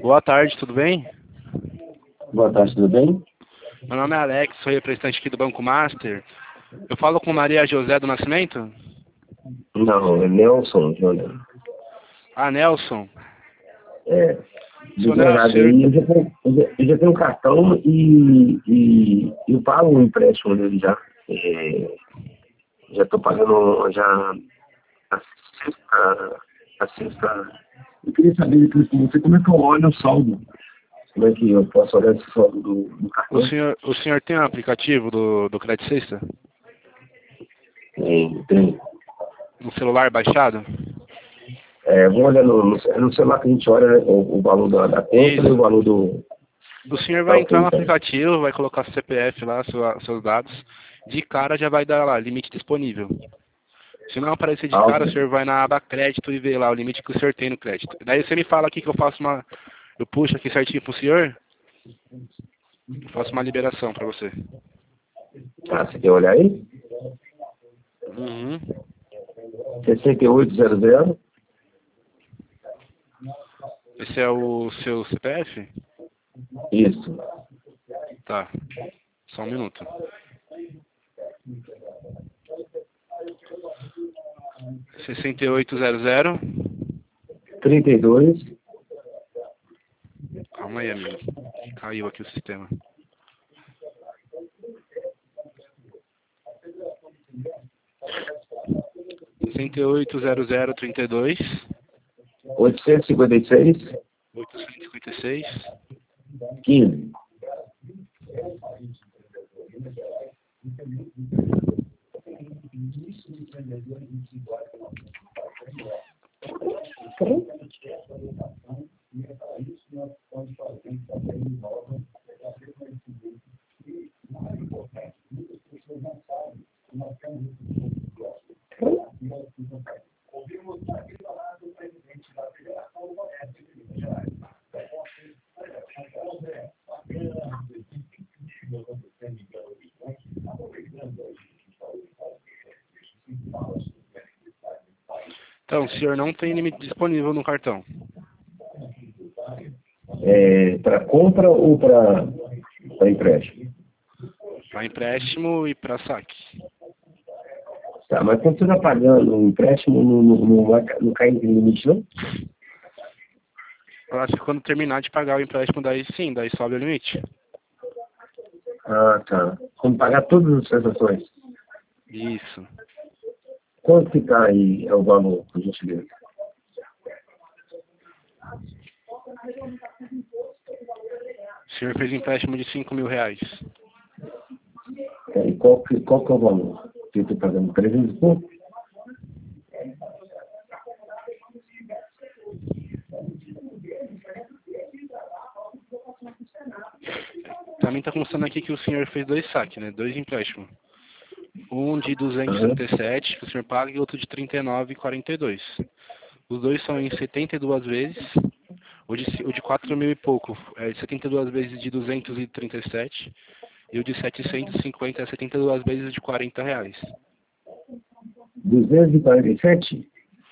Boa tarde, tudo bem? Boa tarde, tudo bem? Meu nome é Alex, sou representante aqui do Banco Master. Eu falo com Maria José do Nascimento? Não, é Nelson, Júnior. Ah, Nelson. É, Seu ligou Nelson, errado aí. Eu já tenho um cartão e eu pago um empréstimo dele já. Já estou pagando já a sexta. Eu queria saber com você como é que eu olho o saldo. Como é que eu posso olhar esse saldo do o cartão? senhor, o senhor tem um aplicativo do Credit Sexta? Tem. No celular baixado? Vamos olhar no celular que a gente olha, né, o valor da conta e o Isso. valor do... O senhor Tá, vai ok, entrar no então. aplicativo, vai colocar seu CPF lá, seus dados. De cara já vai dar lá, limite disponível. Se não aparecer de Ah, cara, ok. o senhor vai na aba crédito e vê lá o limite que o senhor tem no crédito. Daí você me fala aqui que eu faço uma... Eu puxo aqui certinho pro senhor, eu faço uma liberação pra você. Ah, você quer olhar aí? Uhum. 6800. Esse é o seu CPF? Isso. Tá. Só um minuto. Sessenta e oito zero. 32. Calma aí, amigo. Caiu aqui o sistema. 680032 856. 856. 15. Então, o senhor não tem limite disponível no cartão. Para compra ou para empréstimo? Para empréstimo e para saque. Tá, mas quando você está pagando o empréstimo, não cai em limite, não? Eu acho que quando terminar de pagar o empréstimo, daí sim, daí sobe o limite. Ah, tá. Quando pagar todas as transações. Isso. Quanto que está aí o valor, por gentileza? O senhor fez empréstimo de R$ 5.000. E qual que é o valor? Que eu estou pagando 300 e pouco? Também está constando aqui que o senhor fez 2 saques, né? 2 empréstimos. Um de Aham. 237, que o senhor paga, e outro de 39,42. Os dois são em 72 vezes. O de 4.000 e pouco é 72 vezes de 237. E o de 750 é 72 vezes de R$ 40. 247?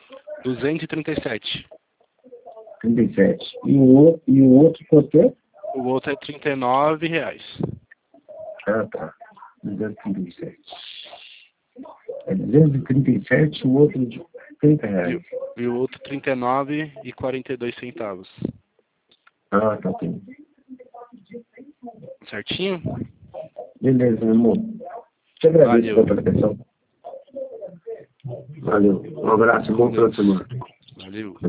237. 37. E o outro quanto é? O outro é R$ 39. Ah, tá. 237. É 237, o outro de 30 E, reais. o- e o outro R$ 39,42. Ah, tá, tem. Certinho? Beleza, meu irmão. Te agradeço Valeu. pela atenção. Valeu. Um abraço, bom Com final de Deus. semana. Valeu.